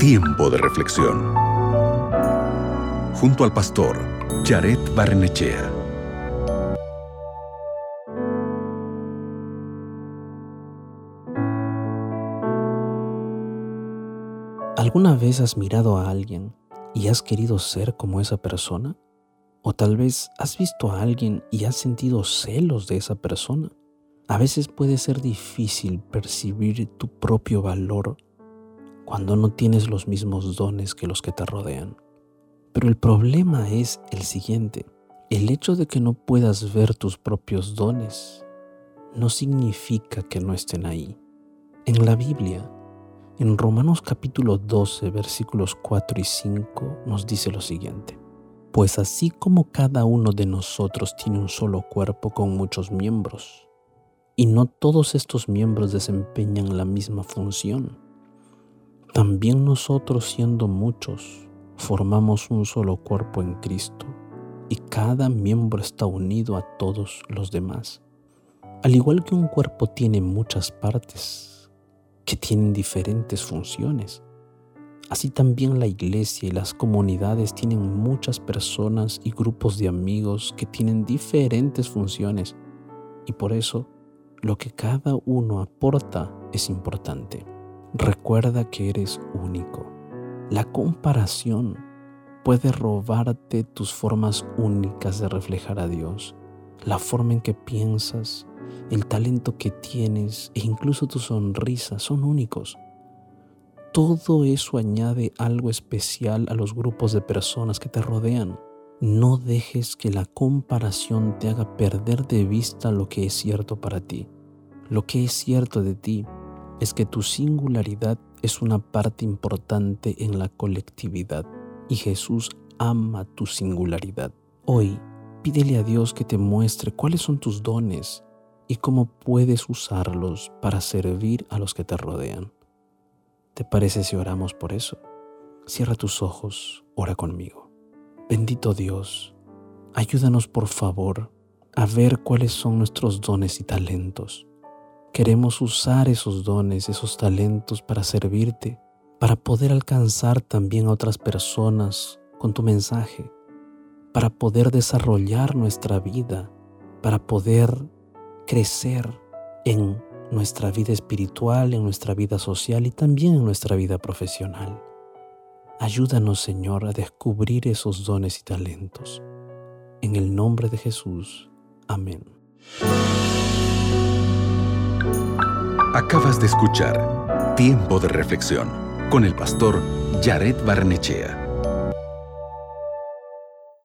Tiempo de reflexión. Junto al pastor Jared Barrenechea. ¿Alguna vez has mirado a alguien y has querido ser como esa persona? ¿O tal vez has visto a alguien y has sentido celos de esa persona? A veces puede ser difícil percibir tu propio valor cuando no tienes los mismos dones que los que te rodean. Pero el problema es el siguiente: el hecho de que no puedas ver tus propios dones no significa que no estén ahí. En la Biblia, en Romanos capítulo 12, versículos 4 y 5, nos dice lo siguiente: pues así como cada uno de nosotros tiene un solo cuerpo con muchos miembros, y no todos estos miembros desempeñan la misma función, también nosotros, siendo muchos, formamos un solo cuerpo en Cristo, y cada miembro está unido a todos los demás. Al igual que un cuerpo tiene muchas partes que tienen diferentes funciones, así también la iglesia y las comunidades tienen muchas personas y grupos de amigos que tienen diferentes funciones, y por eso lo que cada uno aporta es importante. Recuerda que eres único. La comparación puede robarte tus formas únicas de reflejar a Dios, la forma en que piensas, el talento que tienes e incluso tu sonrisa son únicos. Todo eso añade algo especial a los grupos de personas que te rodean. No dejes que la comparación te haga perder de vista lo que es cierto para ti. Lo que es cierto de ti es que tu singularidad es una parte importante en la colectividad y Jesús ama tu singularidad. Hoy, pídele a Dios que te muestre cuáles son tus dones y cómo puedes usarlos para servir a los que te rodean. ¿Te parece si oramos por eso? Cierra tus ojos, ora conmigo. Bendito Dios, ayúdanos por favor a ver cuáles son nuestros dones y talentos. Queremos usar esos dones, esos talentos para servirte, para poder alcanzar también a otras personas con tu mensaje, para poder desarrollar nuestra vida, para poder crecer en nuestra vida espiritual, en nuestra vida social y también en nuestra vida profesional. Ayúdanos, Señor, a descubrir esos dones y talentos. En el nombre de Jesús. Amén. Acabas de escuchar Tiempo de reflexión con el pastor Jared Barrenechea.